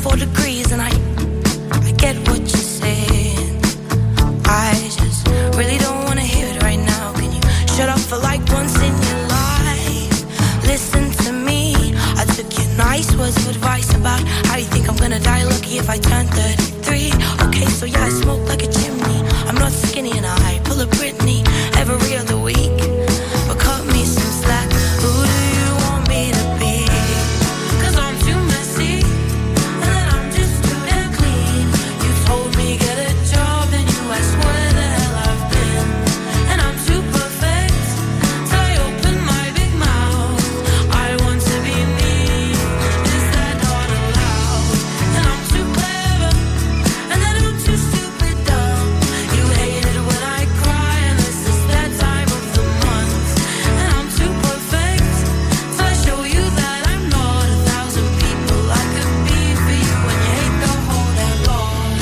4 degrees, and I get what you're saying. I just really don't wanna hear it right now. Can you shut up for like once in your life? Listen to me. I took your nice words of advice about how you think I'm gonna die lucky if I turn 33. Okay, so yeah, I smoke like a chimney. I'm not skinny and I pull a Britney every other week. But cut me some slack. Who do you want me to be? 'Cause I'm too messy, and then I'm just too damn clean. You told me get a job, and you asked where the hell I've been. And I'm too perfect, so I open my big mouth. I want to be me, is that not allowed? And I'm too clever, and then I'm too stupid dumb. You hate it when I cry, and this is that time of the month. And I'm too perfect, so I show you that I'm not 1,000 people I could be for you. And you hate the whole damn lot.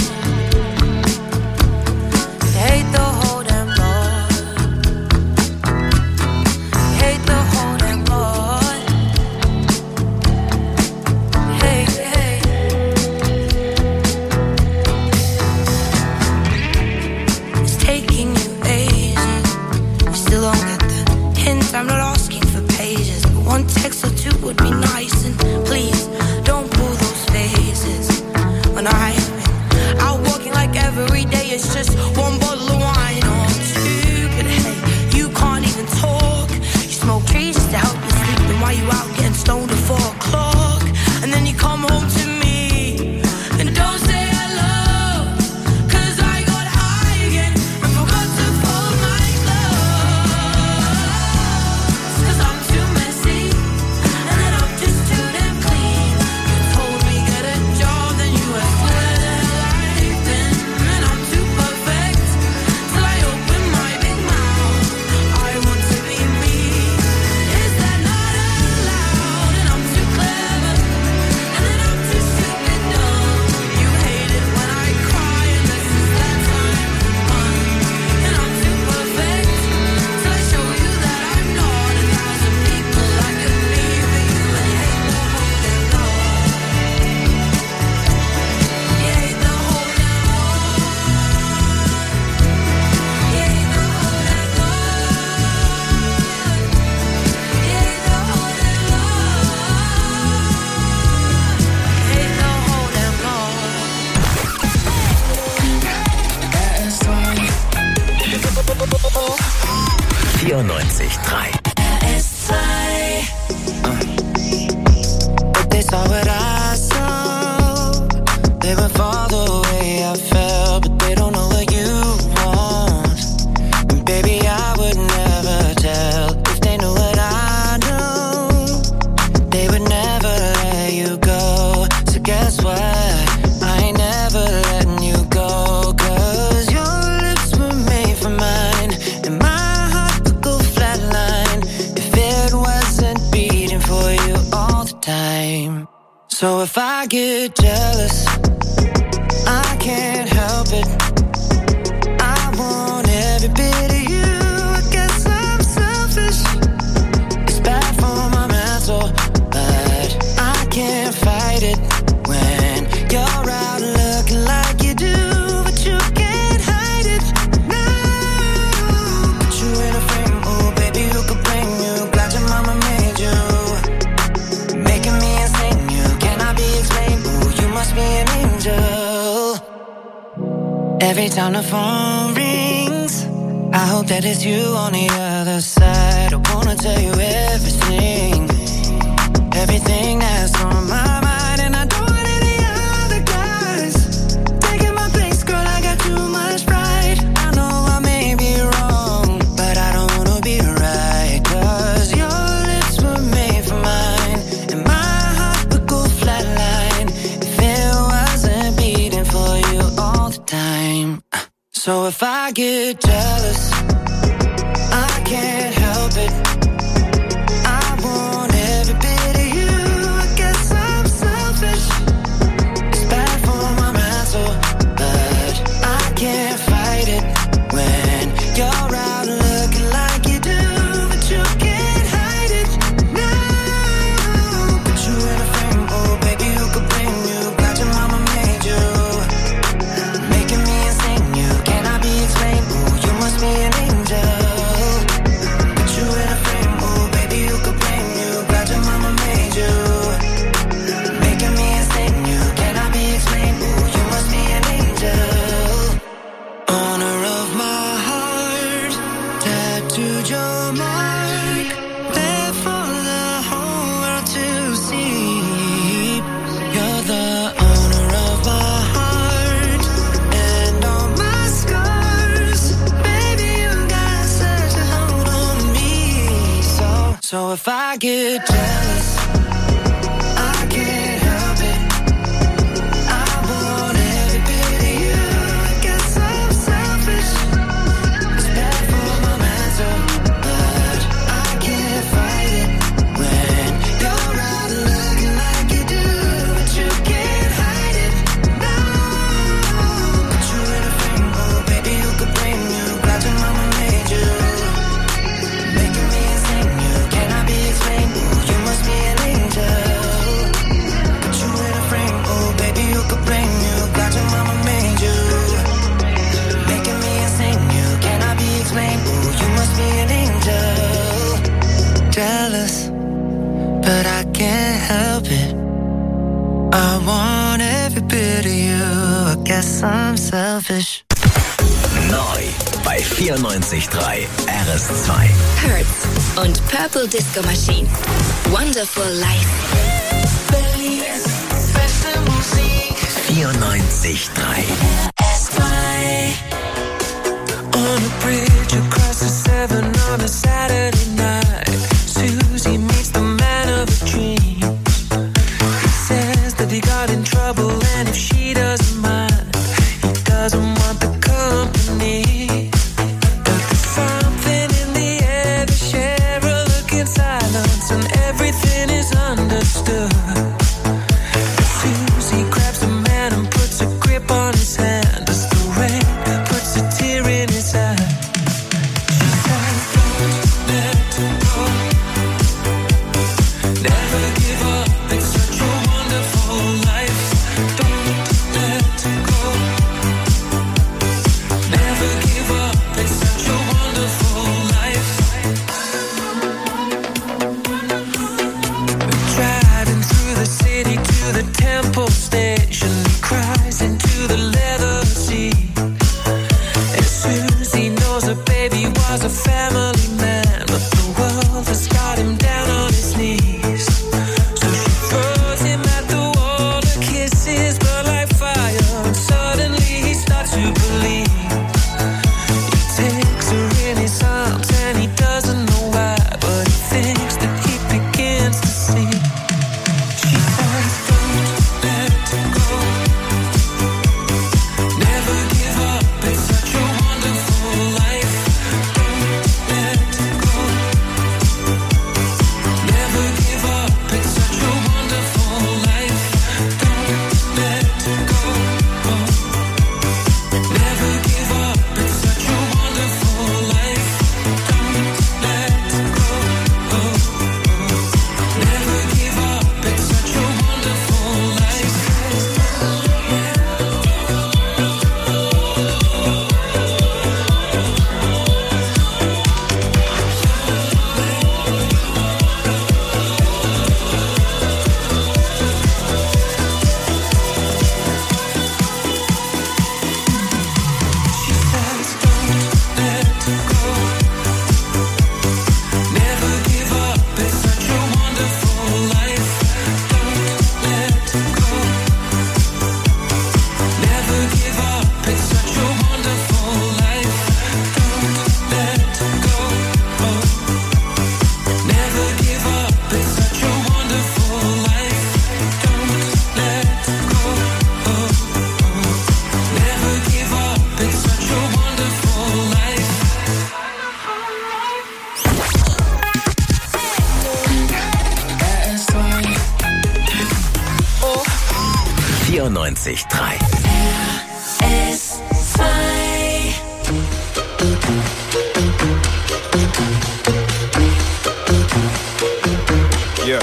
You hate the whole damn lot. You hate the whole damn lot. Hey, hey. It's taking you ages. You still don't get the hint. I'm not asking for pages, but one text or two would be nice. And please don't pull those faces when I've been out walking like every day. It's just one bottle of wine or two. But hey, you can't even talk. You smoke trees just to help you sleep. And while you out getting stoned at 4 o'clock, and then you come home to me and don't say hello. 'Cause I got high again and forgot to fold my clothes. 'Cause I'm too messy, and then I'm just too damn clean. You told me get a job, then you asked where the hell I've been. And I'm too perfect, till I open my big mouth. I want to be me, is that not allowed? And I'm too clever, and then I'm too stupid dumb. You hate it when I cry, and this is that time of the month. And I'm too perfect, till I show you that I'm not 1,000 people I could be for you. And you hate the whole damn lot. You hate the whole damn lot. You hate the whole damn lot. You hate the whole damn lot. You hate the whole damn lot. 94.3. RS2. But they saw what I saw. They would fall the way I felt, but they don't know what you want. And baby, I would never tell if they knew what I know. They would never let you go. So guess what? I ain't never letting you go. 'Cause your lips were made for mine, and my heart would go flatline if it wasn't beating for you all the time. So if I get jealous, I can't help it. I want every bit of you. I guess I'm selfish. It's bad for my mental, but I can't fight it when you're out looking like you do, but you can't hide it. No, put you in a frame, oh baby, who could blame you? Glad your mama made you, making me insane. You cannot be explained. Ooh, you must be an angel. Every time the phone rings, I hope that it's you on the other side. I wanna tell you everything, everything that's on my mind. And I don't want any other guys taking my place, girl, I got too much pride. I know I may be wrong, but I don't wanna be right. 'Cause your lips were made for mine, and my heart would go flatline if it wasn't beating for you all the time. So if I get jealous, I can't help it. I want every bit of you. I guess I'm selfish. It's bad for my mental, but I can't fight it when you're out looking like you do, but you can't hide it. No, put you in a frame, oh baby, who could blame you? Glad your I get jealous. I can't help it. I want every bit of you. I guess I'm selfish. It's bad for my mental, but I can't fight it. When you're out looking like you do, but you can't hide it. No, put you in a frame, oh baby, who could blame you? Glad your mama made you, making me insane. You cannot be explained. Ooh, you must be an angel. Put you in a frame, oh baby, who could blame you? Glad your mama made you, making me insane. You cannot be explained. Ooh, you must be an angel. Jealous, but I can't help it. I want every bit of you. I guess I'm selfish. Neu bei 94.3 RS2. Hertz und Purple Disco Machine. Wonderful Life. Berlins beste Musik. 94.3. On a bridge across the Severn on a Saturday night, Susie meets the man of her dreams. He says that he got in trouble and if she doesn't mind, he doesn't want the company. But there's something in the air, they share a look in silence and everything is understood. Susie grabs the man and puts a grip on his hand as the rain puts a tear in his eye. She says, don't let go, never give up, it's such a wonderful life. Don't let go, never give up, it's such a wonderful life. Driving through the city to the Temple Station, he cries into the leather seat. And Susie knows her baby was a family man, but the world has got him down on his knees. So she throws him at the wall, her kisses burn like fire, and suddenly he starts to believe. He takes her in his arms and he doesn't know why, but he thinks that he begins to see. She says, don't let go, never give up, it's such a wonderful life. Don't let go, never give up, it's such a wonderful life. Don't let go, never give up, it's such a wonderful life. Don't let go, never give up, it's such a wonderful life. She says, don't let go, never give up, it's such a wonderful life. Don't let go, never give up, it's such a wonderful life. Don't let go, never give up, it's such a wonderful life. Don't let go, never give up, it's such a wonderful life. 94.3. Yeah.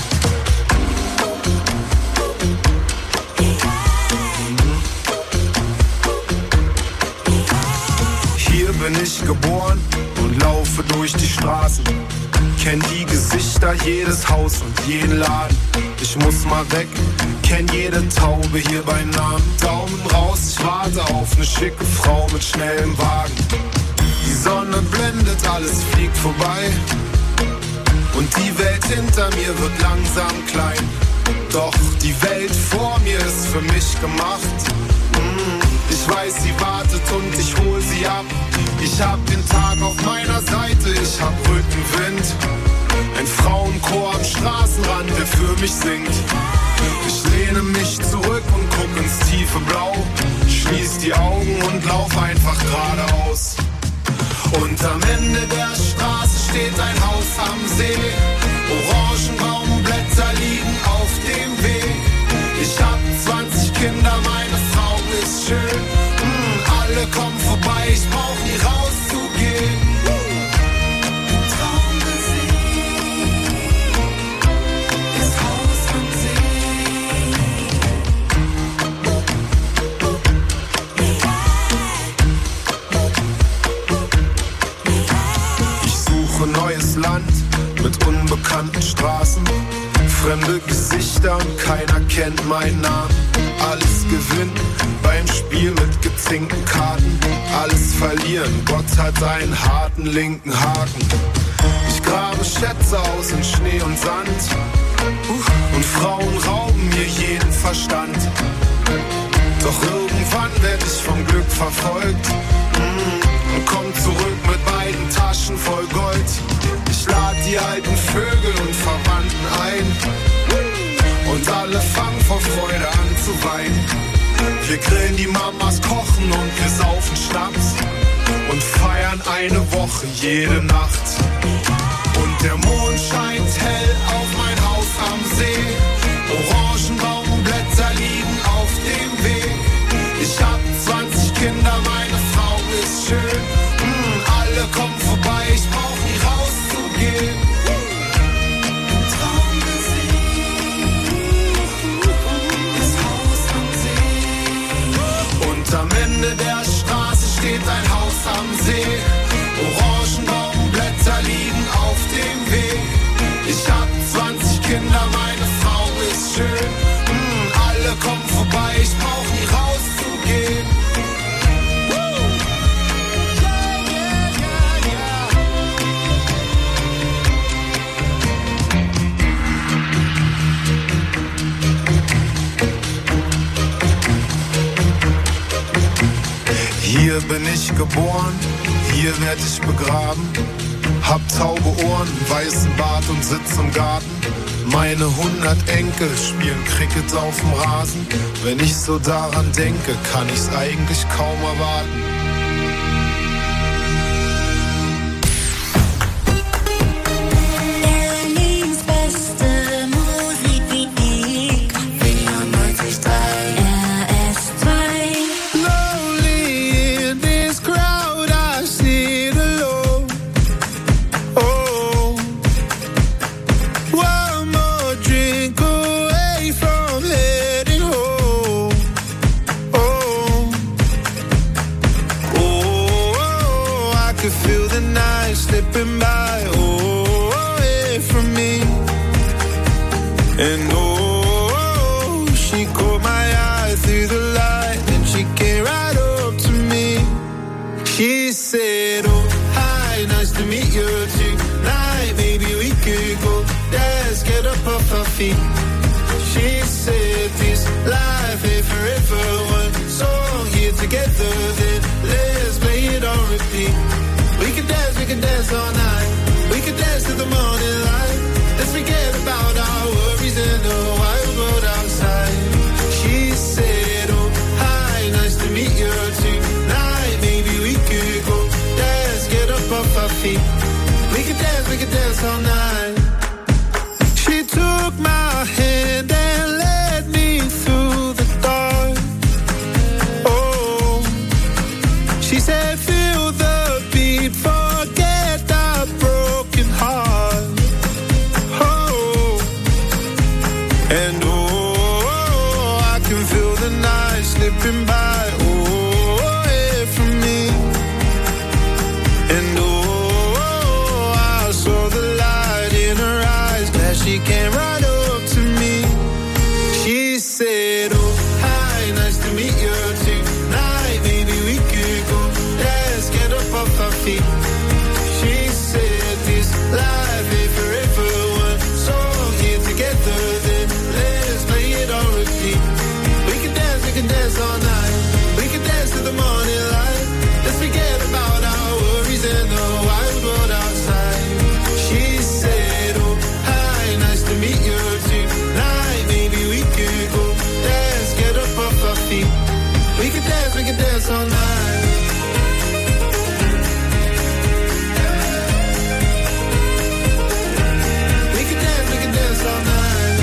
Hier bin ich geboren und laufe durch die Straßen. Kenn die Gesichter, jedes Haus und jeden Laden. Ich muss mal weg, kenn jede Taube hier bei Namen. Daumen raus, ich warte auf eine schicke Frau mit schnellem Wagen. Die Sonne blendet, alles fliegt vorbei. Und die Welt hinter mir wird langsam klein. Doch die Welt vor mir ist für mich gemacht. Ich weiß, sie wartet und ich hol sie ab. Ich hab den Tag auf meiner Seite, ich hab Rückenwind. Ein Frauenchor am Straßenrand, der für mich singt. Ich lehne mich zurück und guck ins tiefe Blau. Schließ die Augen und lauf einfach geradeaus. Und am Ende der Straße steht ein Haus am See. Orangenbaumblätter liegen auf dem Weg. Ich hab 20 Kinder, meine Frau ist schön. Alle kommen vorbei, ich brauch nie rauszugehen. Traum gesehen, das Haus am See. Ich suche neues Land mit unbekannten Straßen. Fremde Gesichter und keiner kennt meinen Namen. Alles gewinnen beim Spiel mit gezinkten Karten. Alles verlieren, Gott hat einen harten linken Haken. Ich grabe Schätze aus in Schnee und Sand. Und Frauen rauben mir jeden Verstand. Doch irgendwann werd ich vom Glück verfolgt. Und komm zurück mit beiden Taschen voll Gold. Ich lad die alten Vögel und Verwandten ein. Und alle fangen vor Freude an zu weinen. Wir grillen, die Mamas kochen und wir saufen Schnaps. Und feiern eine Woche jede Nacht. Und der Mond scheint hell auf mein Haus am See. Orangenbaumblätter liegen auf dem Weg. Ich hab 20 Kinder, meine Frau ist schön. Alle kommen vorbei, ich brauch nie rauszugehen. Traum gesehen, das Haus am See. Und am Ende der Straße steht ein Haus am See. Orangenbaumblätter liegen auf dem Weg. Ich hab 20 Kinder, meine Frau ist schön. Alle kommen vorbei, ich brauch nie rauszugehen. Hier bin ich geboren, hier werd ich begraben. Hab taube Ohren, weißen Bart und sitz im Garten. Meine 100 Enkel spielen Cricket auf dem Rasen. Wenn ich so daran denke, kann ich's eigentlich kaum erwarten. She said this life ain't forever. One song here together, then let's play it on repeat. We can dance all night. We can dance to the morning light. Let's forget about our worries and the wild world outside. She said, oh, hi, nice to meet you tonight. Maybe we could go dance, get up off our feet. We can dance all night. She took my hand and led me through the dark. Oh, she said, feel the beat, forget the broken heart. Oh, and oh, I can feel the night slipping by. Oh, away from me. And oh, I saw the light in her eyes. Glad she came right up to me. She said, oh, hi, nice to meet you tonight. Maybe we could go dance, get up off our feet. She said this life ain't forever. One song here together, then let's play it on repeat. We can dance all night. feet. We could dance all night. We could dance all night.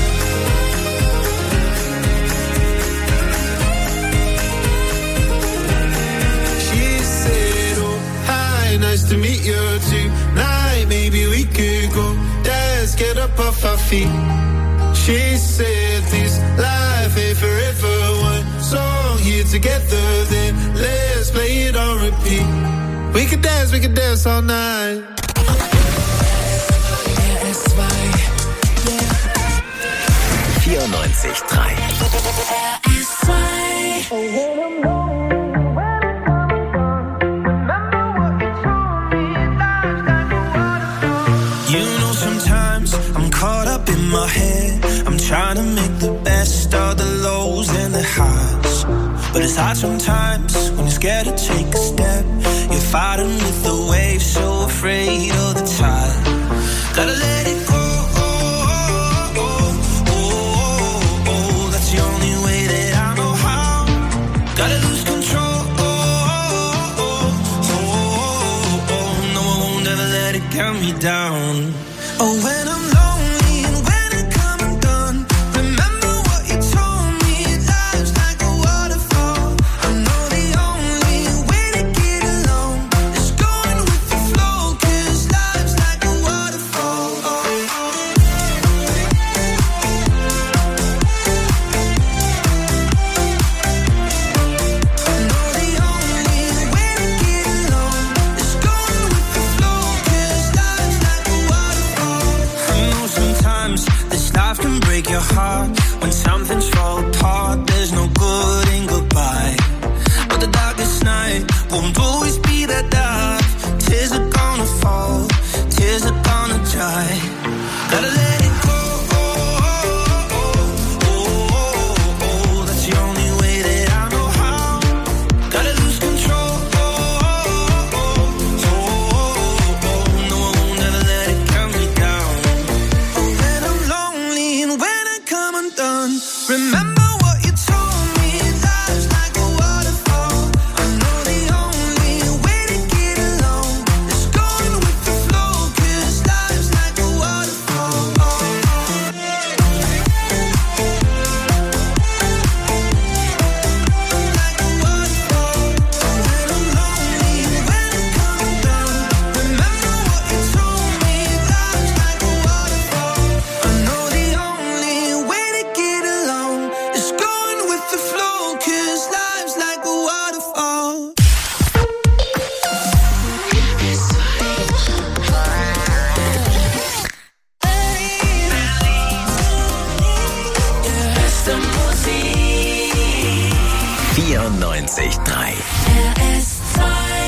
She said, oh, hi, nice to meet you tonight. Maybe we could go dance, get up off our feet. She said this life ain't forever. One song here together, then let's play it on repeat. We could dance all night. RS2, yeah. 94.3 RS2. Caught up in my head, I'm trying to make the best of the lows and the highs. But it's hard sometimes when you're scared to take a step. You're fighting with the waves, so afraid of the tide. Gotta let it go, that's the only way that I know how. Gotta lose control, no, I won't ever let it get me down. Oh, when I'm your heart when something's fall apart. There's no good in goodbye, but the darkest night won't always be that dark. Tears are gonna fall, tears are gonna dry. Gotta let it go, that's the only way that I know how. Gotta lose control, no, I won't ever let it calm me down. Oh, when I'm lonely and when I come undone, remember what you told me, life's like a waterfall. I know the only way to get along is going with the flow, 'cause life's like a waterfall. Like a waterfall. When I'm lonely and when I come undone, remember what you told me, life's like a waterfall. I know the only way to get along is going with the flow, 'cause life's like a waterfall. Beste Musik. 94.3 RS2.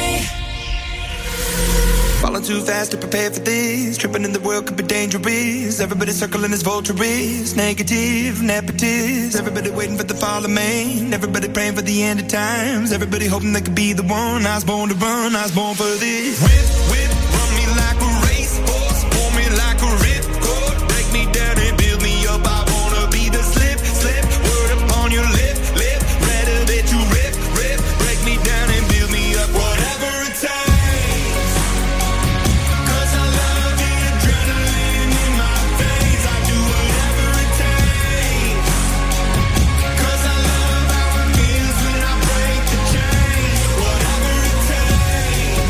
Falling too fast to prepare for this. Tripping in the world could be dangerous. Everybody circling as vultures. Negative, nepotist. Everybody waiting for the fall of man. Everybody praying for the end of times. Everybody hoping they could be the one. I was born to run, I was born for this. Whip, run me like a racehorse. Pull me like a ripcord. Break me down and build me up. I wanna be the slip. Word upon your lip. Rather that you rip. Break me down and build me up. Whatever it takes. 'Cause I love the adrenaline in my veins. I do whatever it takes. 'Cause I love how it feels when I break the chains. Whatever it takes.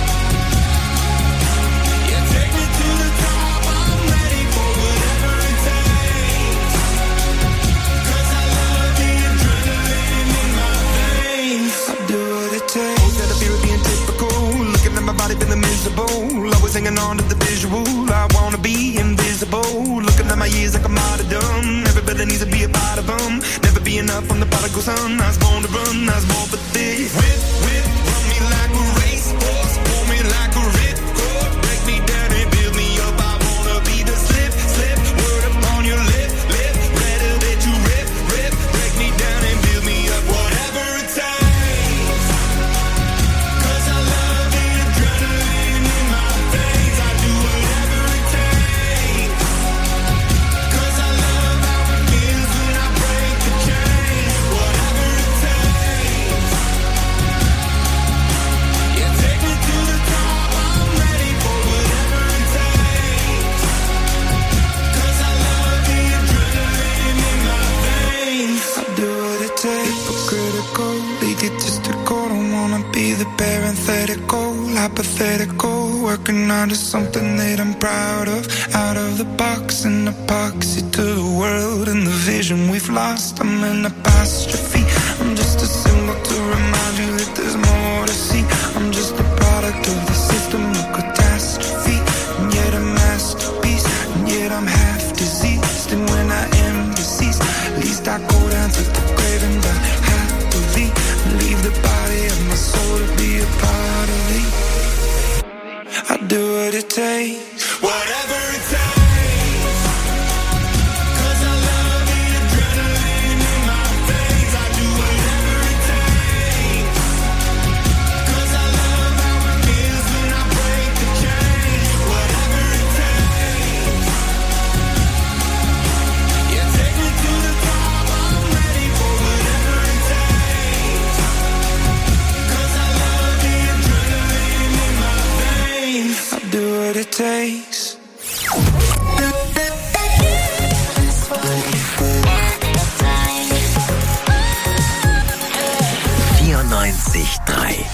Yeah, take me to the top. I'm ready for whatever it takes. 'Cause I love the adrenaline in my veins. I do what it takes. Instead of fear of being typical, looking at my body feeling miserable. Always hanging on to the visual. I wanna be invisible. Looking at my years like a martyrdom. Everybody needs to be a part of them. Never be enough from the prodigal son. I was born to run, I was born for this. Whip, run me like a racehorse. Pull me like a ripcord. Break me down and build me up. I wanna be the slip. Word upon your lip. Rather that you rip. Break me down and build me up. Whatever it takes. 'Cause I love the adrenaline in my veins. I do whatever it takes. 'Cause I love how it feels when I break the chains. Whatever it critical, egotistical. Don't wanna be the parenthetical, hypothetical. Working out of something that I'm proud of. Out of the box, an epoxy to the world and the vision we've lost. I'm an apostrophe. I'm just a symbol to remind you that there's more to see. I'm just a product of the system of catastrophe, and yet a masterpiece, and yet I'm half diseased. And when I am deceased, at least I go down to the grave and die happily, and leave the body of my soul to be a part of me. I do what it takes, whatever it takes. It takes. 94.3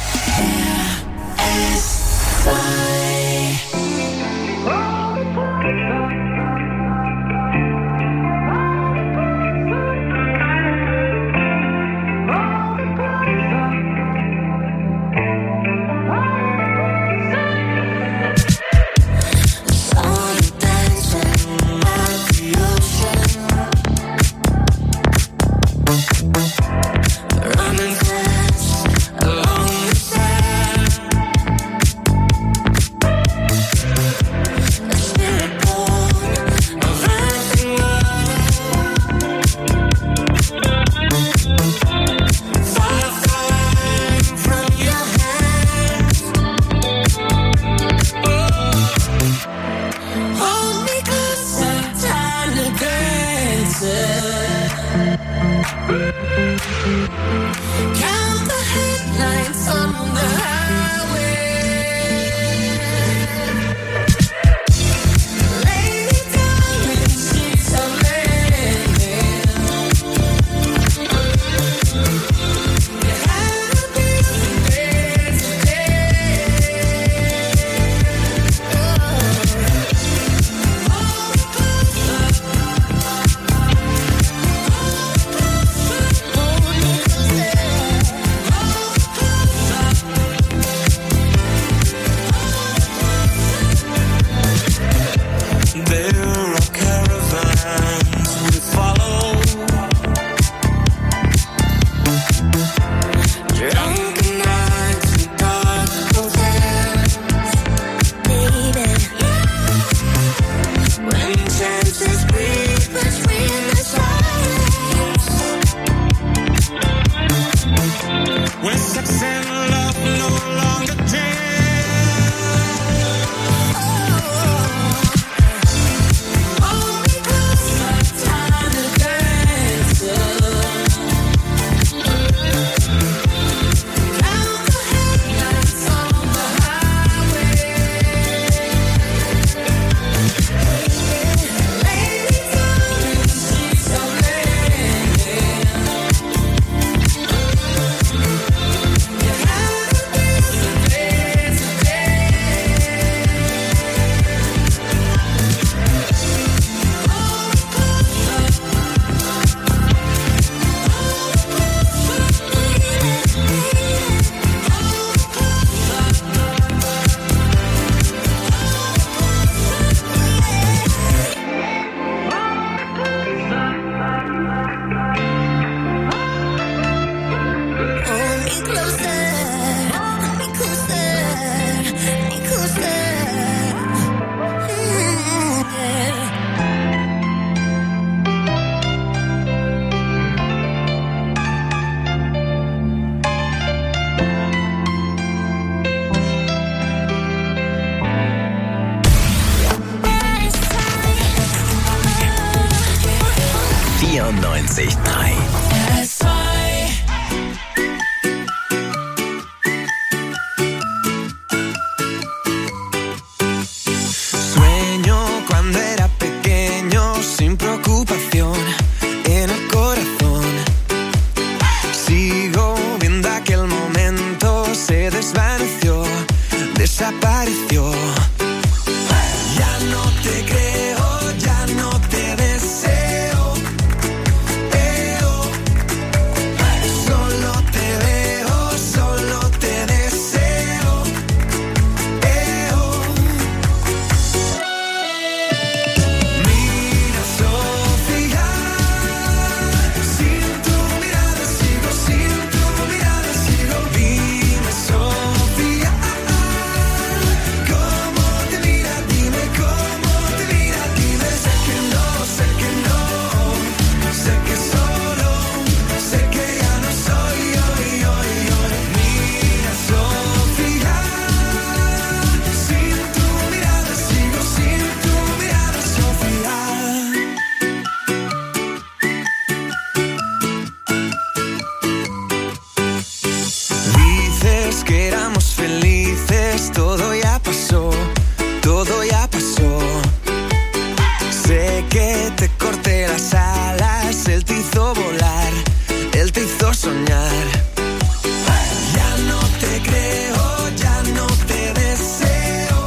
soñar. Ya no te creo, ya no te deseo.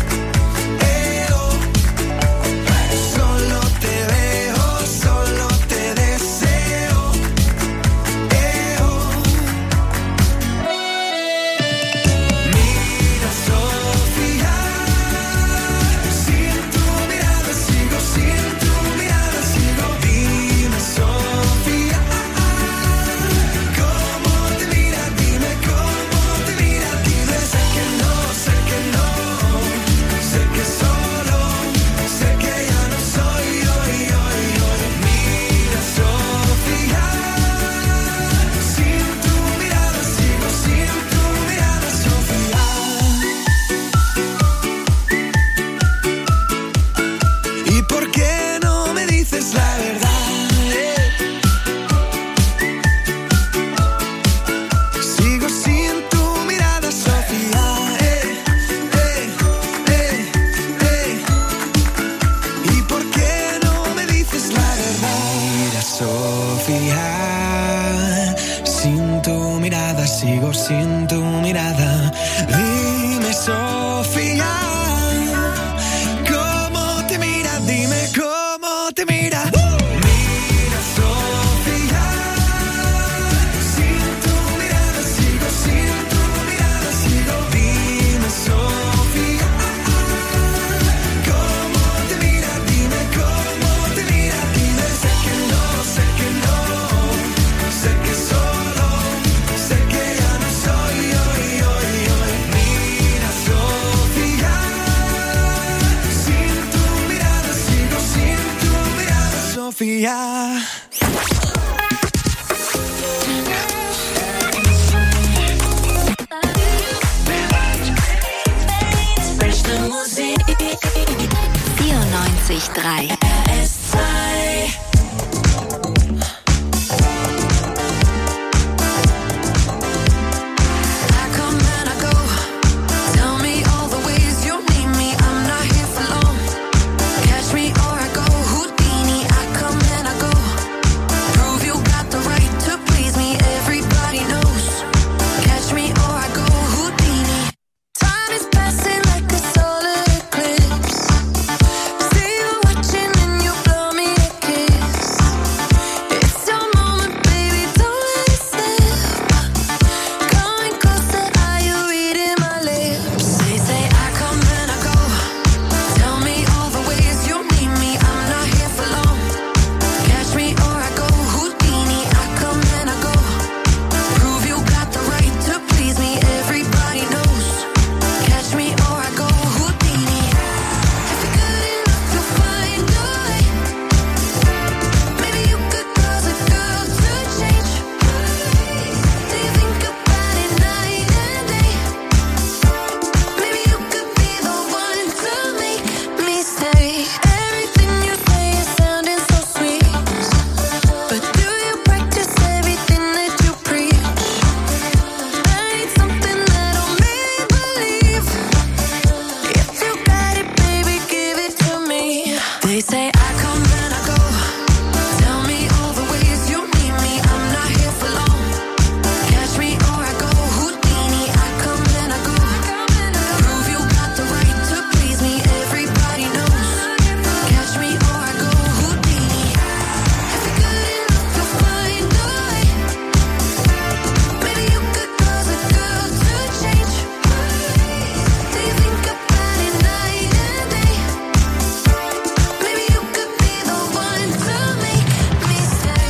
Solo te veo, solo te deseo. Mira, Sofía, sin tu mirada sigo, sin tu mirada sigo. Dime, Sofía, ¿cómo te mira? Dime cómo te mira, dime. Sé que no, sé que no, sé que solo, sé que ya no soy hoy. Mira, Sofía, sin tu mirada sigo, sin tu mirada, Sofía. ¿Y por qué no me dices la verdad? Sigo sin tu mirada, Sofía. ¿Y por qué no me dices la verdad? Mira, Sofía, sin tu mirada sigo, sin tu mirada. Dime, Sofía, ¿cómo te mira? Dime cómo te mira. Mira, Sofía, sin tu mirada sigo, sin tu mirada sigo. Dime, Sofía, ¿cómo te mira? Dime cómo te mira, dime. Sé que no, sé que no, sé que solo, sé que ya no soy hoy. Mira, Sofía, sin tu mirada sigo, sin tu mirada, Sofía. Beste Musik. 94.3 RS2. I come and I go. Tell me all the ways you need me. I'm not here for long. Catch me or I go Houdini. I come and I go. Prove you got the right to please me. Everybody knows. Catch me or I go Houdini. Time is passing like a solar eclipse. See you watching and you blow me a kiss. It's your moment, baby, don't let it slip. Coming closer, are you reading my lips? They say I come and I go. Tell me all the ways you need me. I'm not here for long. Catch me or I go Houdini. I come and I go. Prove you got the right to please me. Everybody knows. Catch me or I go Houdini. If you're good enough, you'll find a way. Maybe you could cause a girl to change. Do you think about it night and day? Maybe you could be the one to make me stay. Everything you say is sounding so sweet, but do you practice everything that you preach? I need something that'll make me believe. If you got it, baby, give it to me. They say I come and I go. Tell me all the ways you need me. I'm not here for long. Catch me or I go Houdini. I come and I go. Prove you got the right to please me. Everybody knows. Catch me or I go Houdini. If you're good enough, you'll find a way. Maybe you could cause a girl to change. Do you think about it night and day? Maybe you could be the one to make me stay.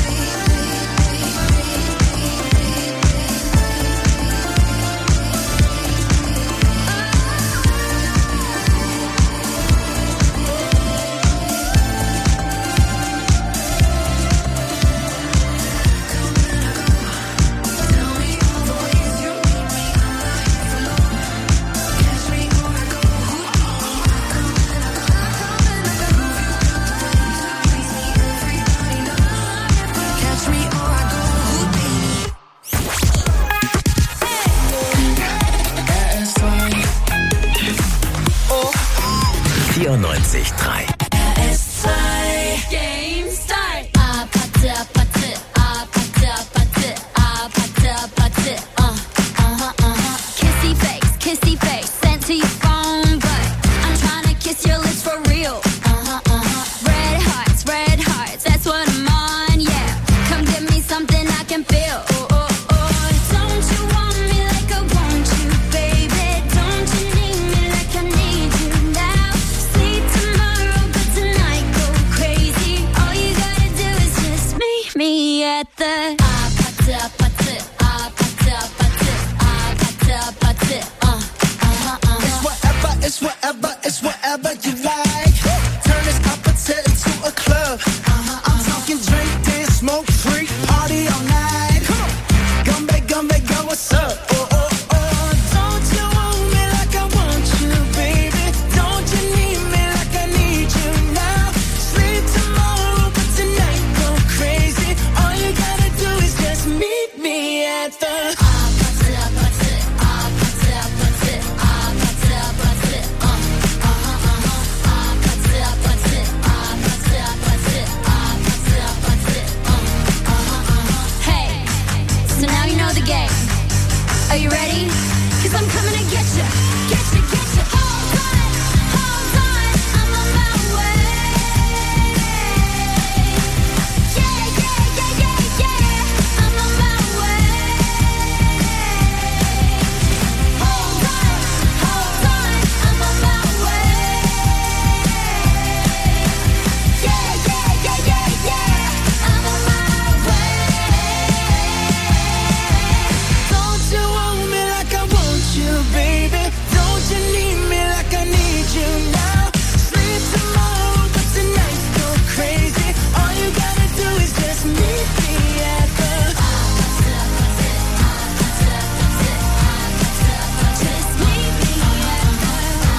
Tell me all the ways you need me. I'm not here for long. Catch me or I go Houdini. I come and I go. Prove you got the right to please me. Everybody knows. Catch me or I go Houdini. RS2. 94.3 RS2. Game start. Apatı apatı apatı apatı feel. Oh, oh, oh. Don't you want me like I want you, baby? Don't you need me like I need you now? Sleep tomorrow, but tonight go crazy. All you gotta do is just meet me at the It's whatever you like. Turn this opposite into a club. I'm talking drink, dance, smoke, freak, party all night. Gumbe, gumbe, go, what's up? Oh, oh, oh. Don't you want me like I want you, baby? Don't you need me like I need you now? Sleep tomorrow, but tonight go crazy. All you gotta do is just meet me at the Are you ready? 'Cause I'm coming to get you. Get you, get you. Hold on, I'm on my way. Yeah, yeah, yeah, yeah, yeah. I'm on my way. Hold on, I'm on my way. Yeah, yeah, yeah, yeah, yeah. I'm on my way. Don't you want me like I want you, baby? Don't you need me like I need you now? Sleep tomorrow, but tonight go crazy. All you gotta do is just meet me at the just meet me at the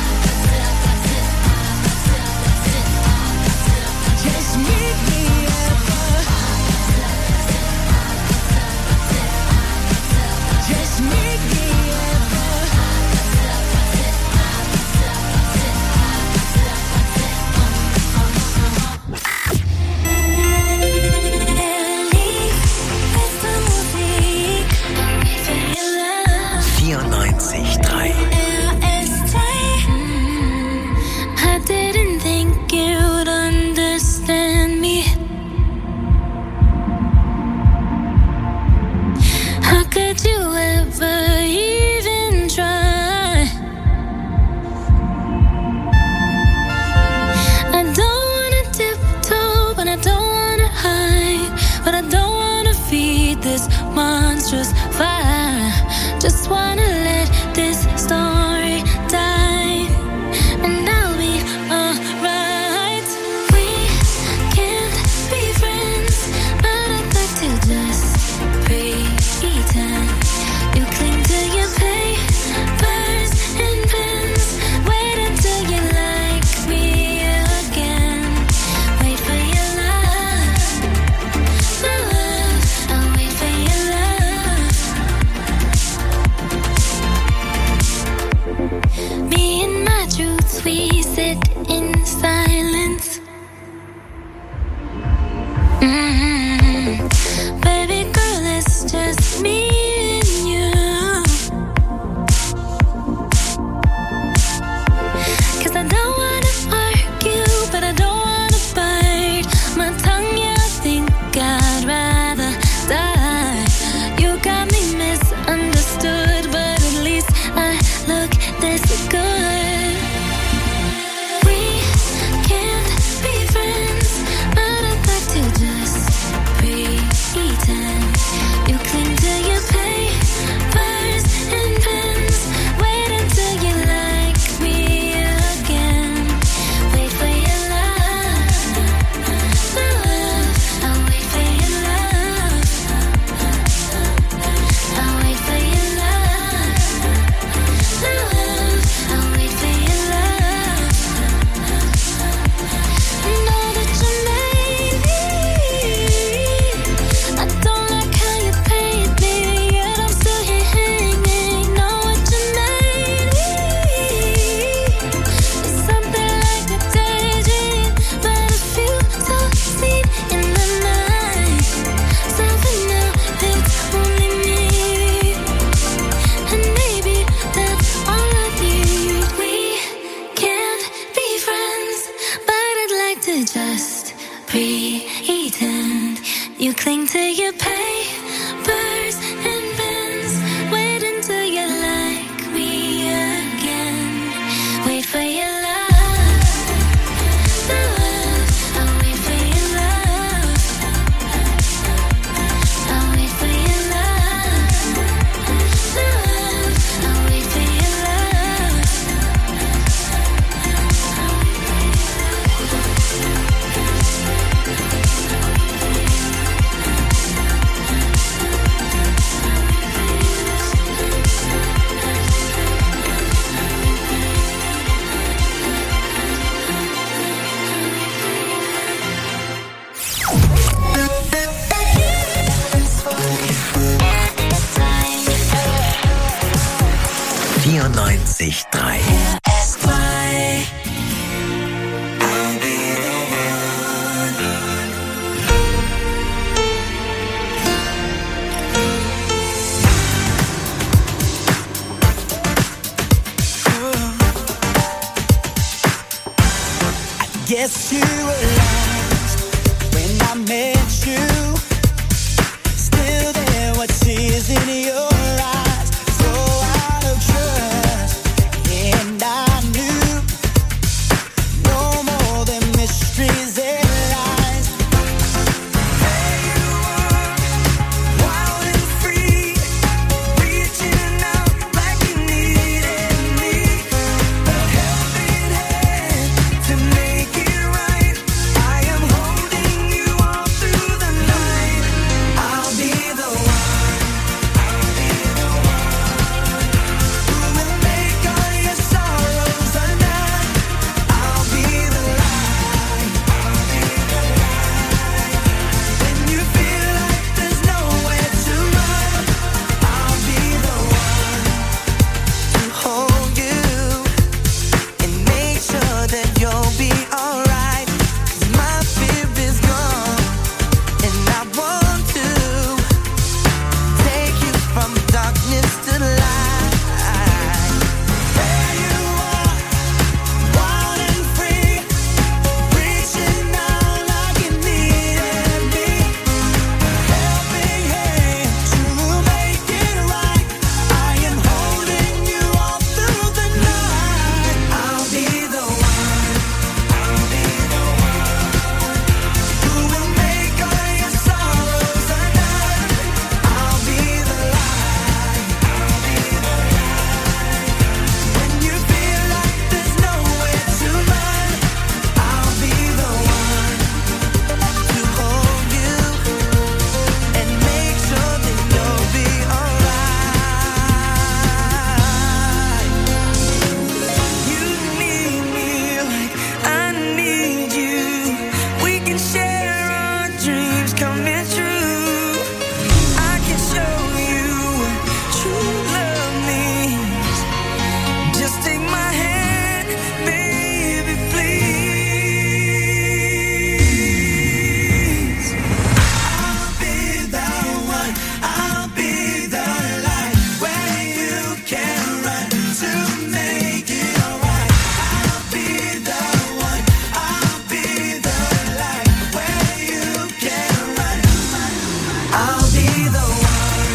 just meet me at the just meet me at the 94.3. I didn't think you'd understand me. How could you ever even try? I don't wanna tiptoe, but I don't wanna hide. But I don't wanna feed this monstrous fire. Just wanna let this story die, and I'll be alright. We can't be friends, but I'd like to just pretend. You cling to your papers and pens. Wait until you like me again. Wait for your love, my love. I'll wait for your love. 94.3. Guess you were lost when I met you. Still there were tears in your eyes, so out of trust. And I knew no more than mysteries and lies. There you are, wild and free, reaching out like you needed me. A helping hand to make it right. I am holding you all through the night. I'll be the one who will make all your sorrows undone. I'll be the light when you feel like there's nowhere to run. I'll be the one to hold you and make sure that you'll be alright. 'Cause my fear is gone, and I want to take you from darkness to light. There you are, wild and free, reaching out like you needed me. Helping hand to make it right. I am holding you all through the night. I'll be the one who will make all your sorrows undone. I'll be the light when you feel like there's nowhere to run. I'll be the one to hold you and make sure that you'll be alright. You need me like I need you. We can share our dreams coming true. I can show you what true love means. Just take my hand, baby, please. I'll be the one, I'll be the light where you can run to make it alright. I'll be the one, I'll be the light where you can run. I'll be the one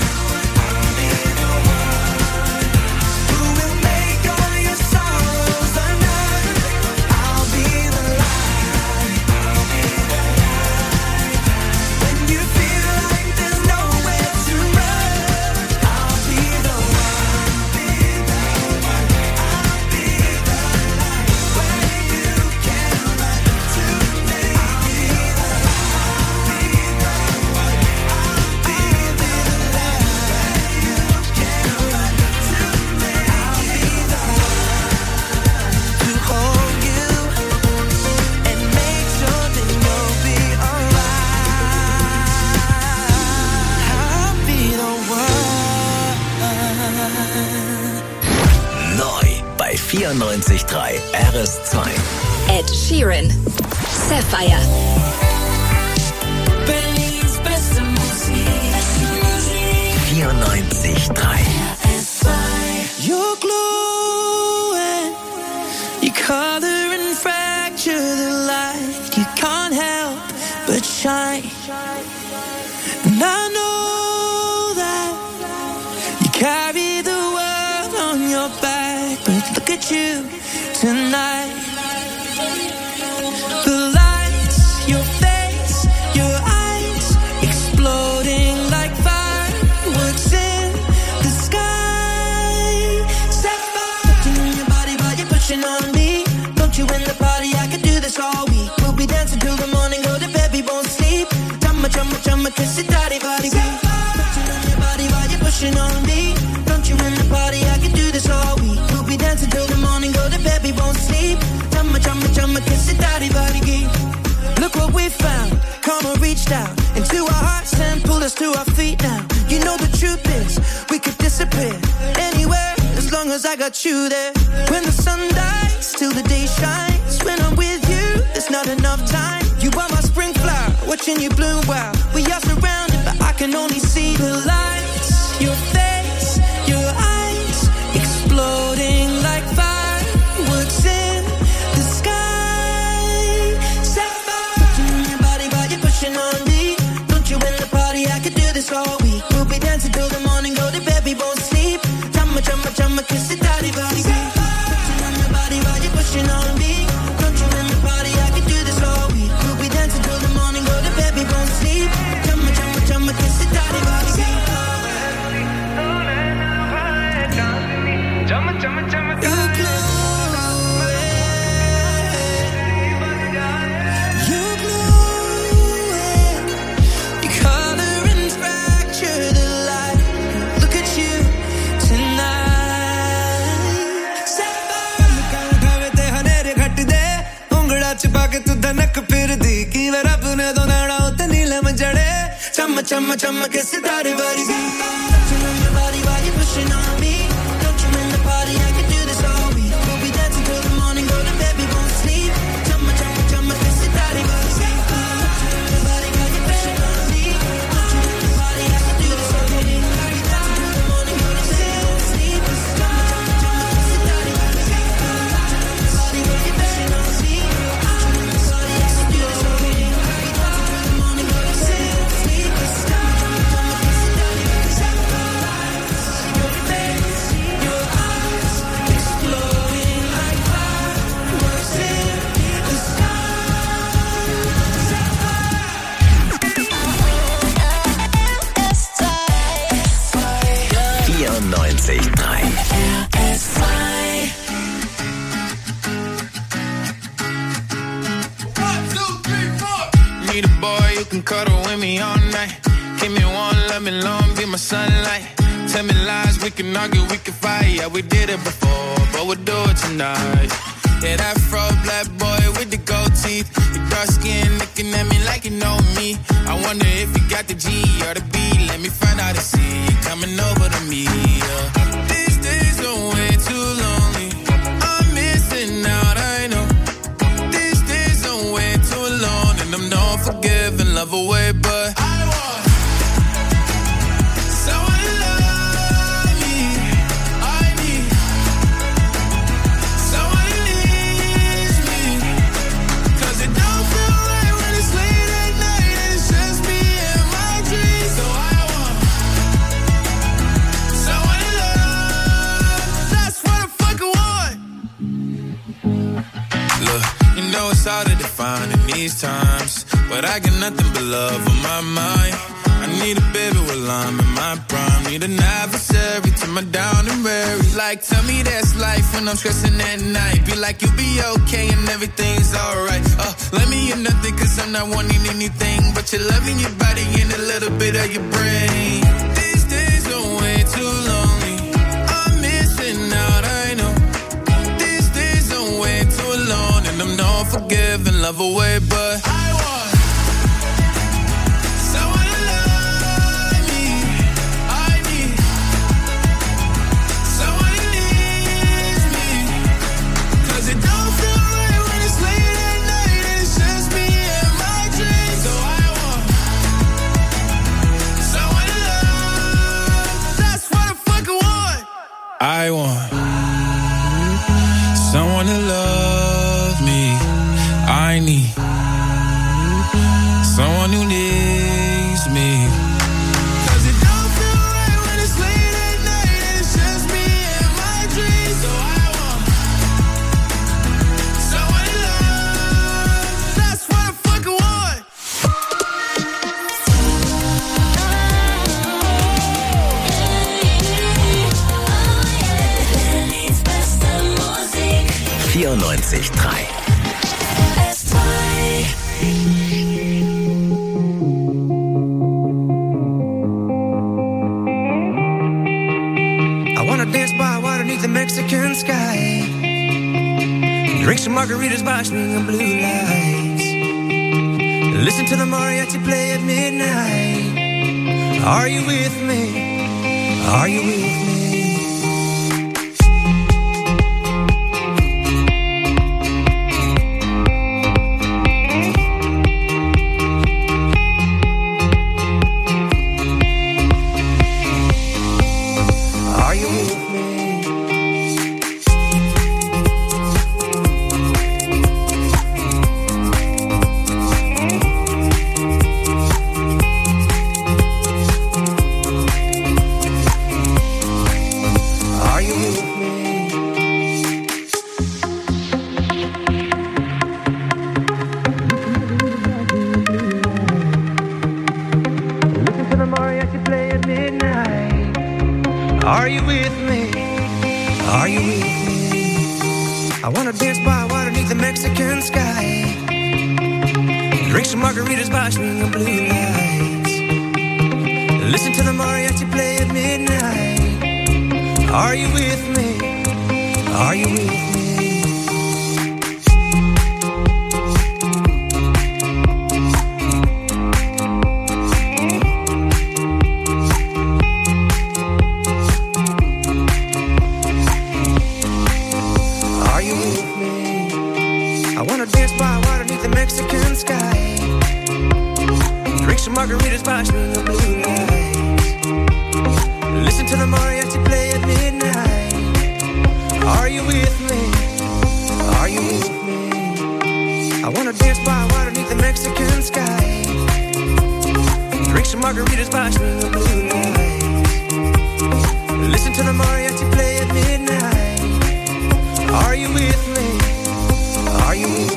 who will make all your sorrows undone. I'll be the light when you feel like there's nowhere to run. I'll be the one, I'll be the light where you can run to make it to hold you and make sure that you'll be alright. I'll be the one. Neu bei 94.3 RS2. Ed Sheeran. Sapphire. Berlins beste Musik. 94.3. You're glowing, your color and fracture the light. You can't help but shine. And I know that you carry the world on your back, but look at you tonight. The lights, your face, your eyes, exploding like fireworks in the sky. Sapphire, touching on your body while you're pushing on me. Don't you in the party? I could do this all week. We'll be dancing till the morning, go to bed, we won't sleep. Chumma, chumma, chumma, kiss it, daddy, body, beat. Touching on your body while you're pushing on me. Don't you in the party? I could do this all week. We'll be dancing till the morning, go to bed, we won't sleep. Chumma, chumma, chumma, kiss it, daddy, body, beat. Look what we found. Karma reached out into our hearts and pulled us to our feet now. You know the truth is we could disappear anywhere as long as I got got you there. When the sun dies, till the day shines. When I'm with you, there's not enough time. You are my spring flower, watching you bloom wild. We are surrounded, but I can only see the lights. Your face, your eyes, exploding like fireworks in the sky. Sapphire, touching on your body while you're pushing on me. Don't you in the party? I could do this all week. We'll be dancing till the morning, go to bed, we won't sleep. Chumma, chumma, chumma, kiss it, daddy, body. Touching on your body while you're pushing on me. Don't you in the party? I could do this all week. We'll be dancing till the morning, go to bed, we won't sleep. Chumma, chumma, chumma, kiss it, daddy, body. Chumma, chumma, chumma, You glue it. You color and fracture the light. Look at you tonight. ਖਾਵੇ ਤੇ ਹਨੇਰੇ ਘਟਦੇ ਉਂਗੜਾ ਚ ਪਾ ਕੇ ਤੂੰ ਧਨਕ ਫਿਰਦੀ ਕੀ ਵੇ ਰੱਬ ਨੇ ਦੋਨਾਣਾ ਉਤੇ Neelam ਜੜੇ Chumma, chumma, chumma, kiss it, daddy, body. Touching on your body while you're pushing on me. Don't you in the party? I could do this all week. We'll be dancing till the morning, go to bed, we won't sleep. Chumma, chumma, chumma, kiss it, daddy, body. Touching on your body while you're pushing on me. Don't you in the party? I could do this all week. We'll be dancing till the morning, go to bed, we won't sleep. Chumma, chumma, chumma, kiss it, daddy, body. Touching on your body while you're pushing on me. Don't you in the party? I could do this all week. We'll be dancing till the morning, go to bed, we won't sleep. Need a boy who can cuddle with me all night. Give me one, let me long, be my sunlight. Tell me lies, we can argue, we can fight. Yeah, we did it before, but we'll do it tonight. Yeah, that fro black boy with the gold teeth. Your dark skin looking at me like you know me. I wonder if you got the G or the B. Let me find out and see you coming over to me. Yeah. These days are way too lonely. I'm missing out, I know. These days are way too long, and I'm not forgiving, love away, but I want someone to love me. I need someone who needs me. 'Cause it don't feel right when it's late at night and it's just me and my dreams. So I want someone to love. That's what I fucking want. Look, you know it's hard to define in these times, but I got nothing but love on my mind. I need a baby while I'm in my prime. Need an adversary to my down and weary. Like, tell me that's life when I'm stressing at night. Be like, you'll be okay and everything's alright. Let me in nothing 'cause I'm not wanting anything but your love in your body and a little bit of your brain. These days are way too lonely. I'm missing out, I know. These days are way too alone, and I'm not forgiving, love away, but I want someone to love me. I need someone who needs me. 'Cause it don't feel right when it's late at night and it's just me and my dreams. So I want someone to love. That's what I fucking want. I want someone to love me. I need someone who needs me. 'Cause it don't feel right when it's late at night and it's just me and my dreams. So I want someone to love. That's what I fucking want. I wanna dance by water beneath the Mexican sky. Drink some margaritas by swinging blue lights. Listen to the mariachi play at midnight. Are you with me? Are you with me? Are you with me? Are you with me? I wanna dance by water beneath the Mexican sky. Drink some margaritas by swinging blue lights. Listen to the mariachi play at midnight. Are you with me? Are you with me? Mexican sky. Drink some margaritas by swinging blue lights. Listen to the mariachi play at midnight. Are you with me? Are you with me? I wanna dance by water beneath the Mexican sky. Drink some margaritas by swinging blue lights. Listen to the mariachi play at midnight. Are you with me? Are you with me?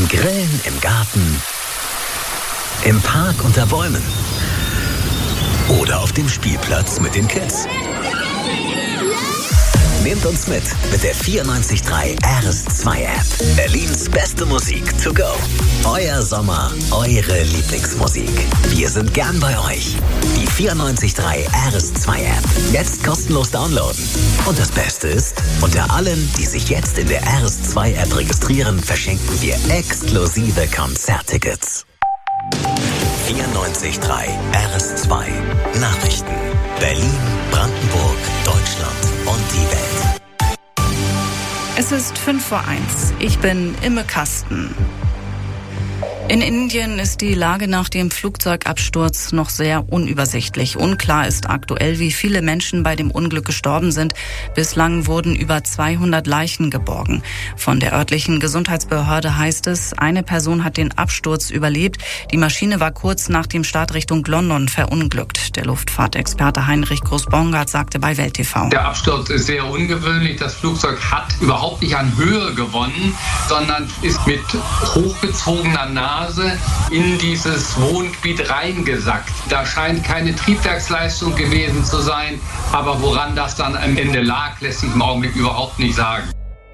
Zum Grillen im Garten, im Park unter Bäumen oder auf dem Spielplatz mit den Kids. Nehmt uns mit der 94.3 RS2-App. Berlins beste Musik to go. Euer Sommer, eure Lieblingsmusik. Wir sind gern bei euch. Die 94.3 RS2-App. Jetzt kostenlos downloaden. Und das Beste ist, unter allen, die sich jetzt in der RS2-App registrieren, verschenken wir exklusive Konzerttickets. 94.3 RS2 Nachrichten. Berlin, Brandenburg, Deutschland und die Welt. Es ist 5:01. Ich bin Imme Kasten. In Indien ist die Lage nach dem Flugzeugabsturz noch sehr unübersichtlich. Unklar ist aktuell, wie viele Menschen bei dem Unglück gestorben sind. Bislang wurden über 200 Leichen geborgen. Von der örtlichen Gesundheitsbehörde heißt es, eine Person hat den Absturz überlebt. Die Maschine war kurz nach dem Start Richtung London verunglückt. Der Luftfahrtexperte Heinrich Groß-Bongard sagte bei Welt TV. Der Absturz ist sehr ungewöhnlich. Das Flugzeug hat überhaupt nicht an Höhe gewonnen, sondern ist mit hochgezogener Nase in dieses Wohngebiet reingesackt. Da scheint keine Triebwerksleistung gewesen zu sein, aber woran das dann am Ende lag, lässt sich im Augenblick überhaupt nicht sagen.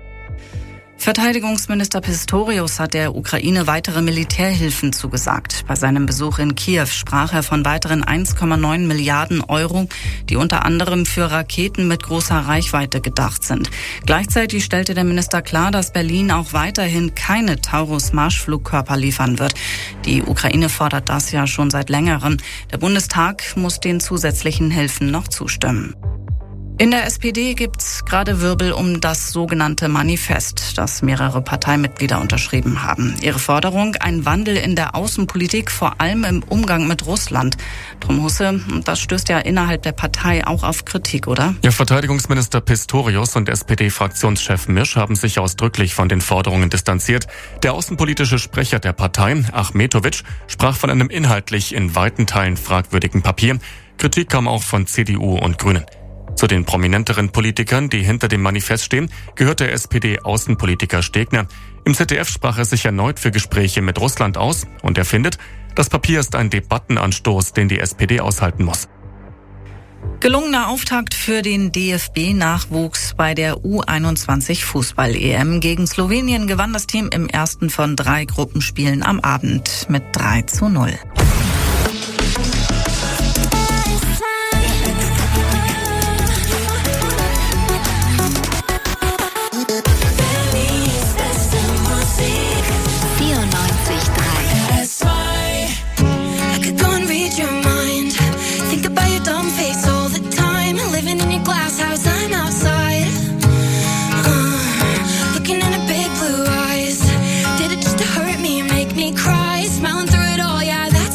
Verteidigungsminister Pistorius hat der Ukraine weitere Militärhilfen zugesagt. Bei seinem Besuch in Kiew sprach er von weiteren 1,9 Milliarden Euro, die unter anderem für Raketen mit großer Reichweite gedacht sind. Gleichzeitig stellte der Minister klar, dass Berlin auch weiterhin keine Taurus-Marschflugkörper liefern wird. Die Ukraine fordert das ja schon seit längerem. Der Bundestag muss den zusätzlichen Hilfen noch zustimmen. In der SPD gibt's gerade Wirbel um das sogenannte Manifest, das mehrere Parteimitglieder unterschrieben haben. Ihre Forderung, ein Wandel in der Außenpolitik, vor allem im Umgang mit Russland. Drum Husse, das stößt ja innerhalb der Partei auch auf Kritik, oder? Ja, Verteidigungsminister Pistorius und SPD-Fraktionschef Misch haben sich ausdrücklich von den Forderungen distanziert. Der außenpolitische Sprecher der Partei, Achmetovic, sprach von einem inhaltlich in weiten Teilen fragwürdigen Papier. Kritik kam auch von CDU und Grünen. Zu den prominenteren Politikern, die hinter dem Manifest stehen, gehört der SPD-Außenpolitiker Stegner. Im ZDF sprach er sich erneut für Gespräche mit Russland aus und er findet, das Papier ist ein Debattenanstoß, den die SPD aushalten muss. Gelungener Auftakt für den DFB-Nachwuchs bei der U21 Fußball-EM. Gegen Slowenien gewann das Team im ersten von 3 Gruppenspielen am Abend mit 3:0. Cry, smiling through it all, yeah, that's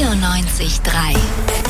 94.3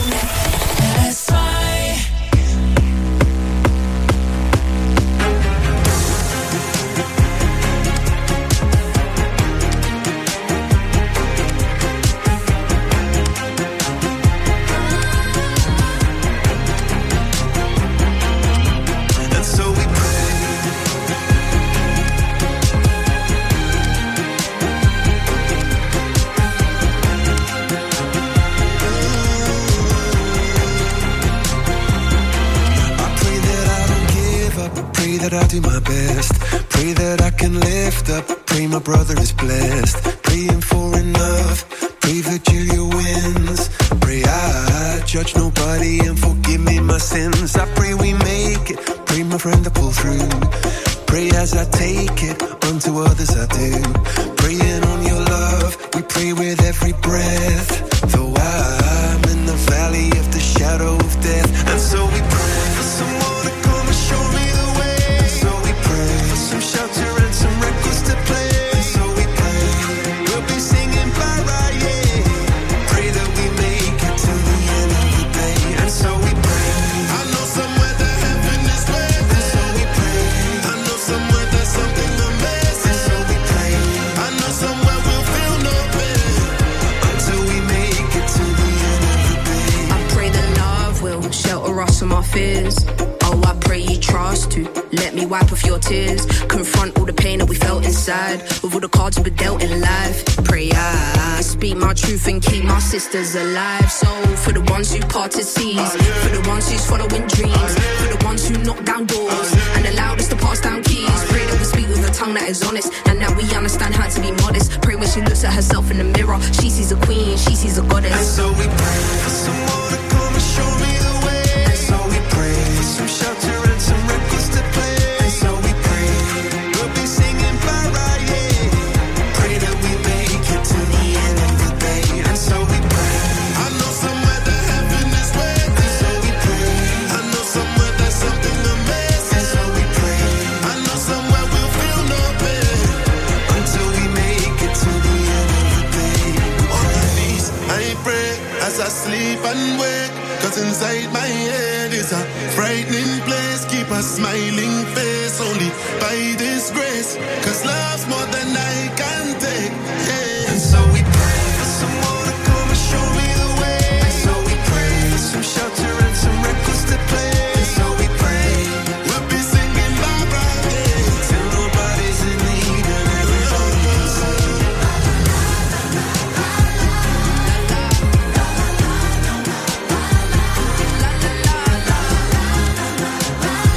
that I do my best. Pray that I can lift up. Pray my brother is blessed. Praying for enough. Pray Virgilia wins. Pray I judge nobody and forgive me my sins. I pray we make it. Pray my friend to pull through. Pray as I take it. Unto others I do. Praying on your love. We pray with every breath. Though I'm in the valley of the shadow of death. And so we pray for someone to come and show me the way. And so we pray for some shelter and some records to play. And so we pray we'll be singing bye-bye, yeah. Pray that we make it to the end of the day. And so we pray. I know somewhere that heaven is waiting. And so we pray. I know somewhere there's something amazing. And so we pray. I know somewhere we'll feel no pain until we make it to the end of the day. I pray that love will shelter us from our fears. Oh, I pray you trust to let me wipe off your tears. Confront all the pain that we felt inside with all the cards we were dealt in life. Pray I speak my truth and keep my sisters alive. So for the ones who parted seas, for the ones who's following dreams, for the ones who knock down doors and allowed us to pass down keys. Pray that we speak with a tongue that is honest and that we understand how to be modest. Pray when she looks at herself in the mirror, she sees a queen, she sees a goddess. And so we pray for someone to come and show me the way. And so we pray for some shelter and some records to play. And so we pray we'll be singing bye-bye, yeah. Pray that we make it to the end of the day. And so we pray. I know somewhere that heaven is waiting. And so we pray. I know somewhere there's something amazing. And so we pray. I know somewhere we'll feel no pain until we make it to the end of the day. On my knees, I pray as I sleep and wake. Cause inside my head is a frightening place. Keep a smiling face only by this grace. Cause love's more than I can take, yeah. And so we pray for someone to come and show me the way. And so we pray for some shelter and some records to play. And so we pray we'll be singing bye-bye, yeah. till nobody's in need and everybody's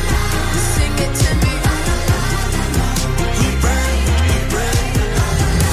Sing it to me. We pray, we pray.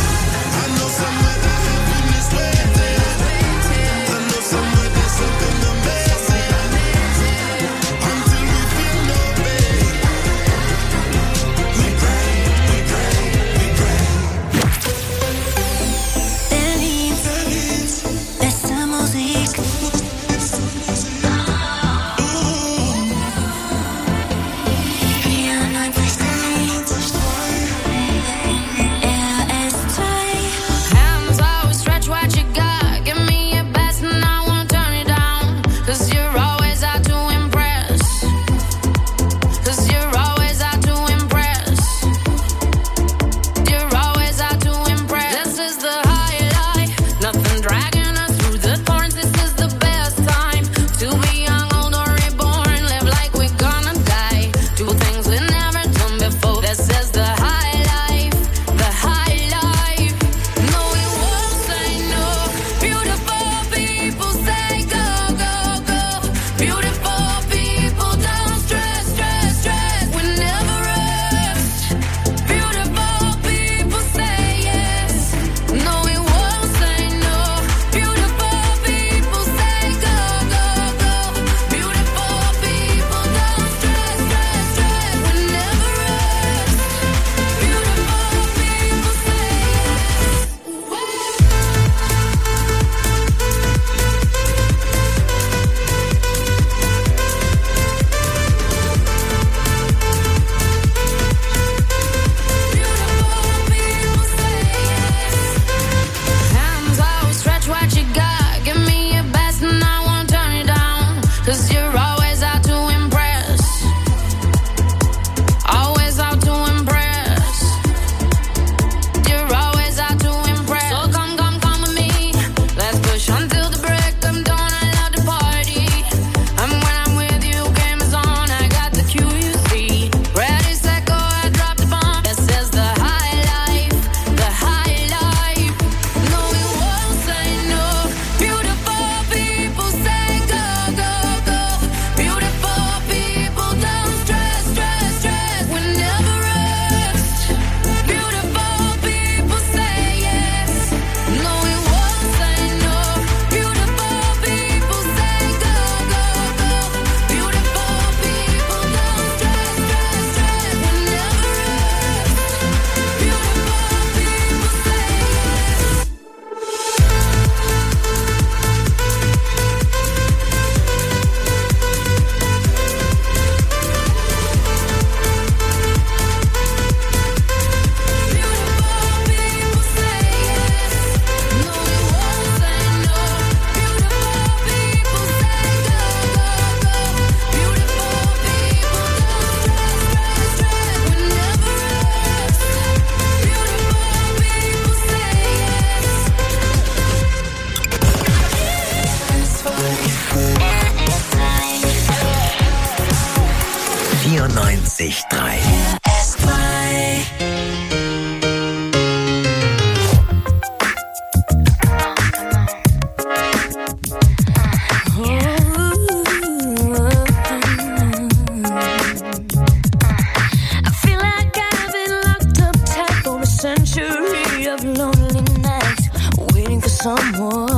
94.3. Someone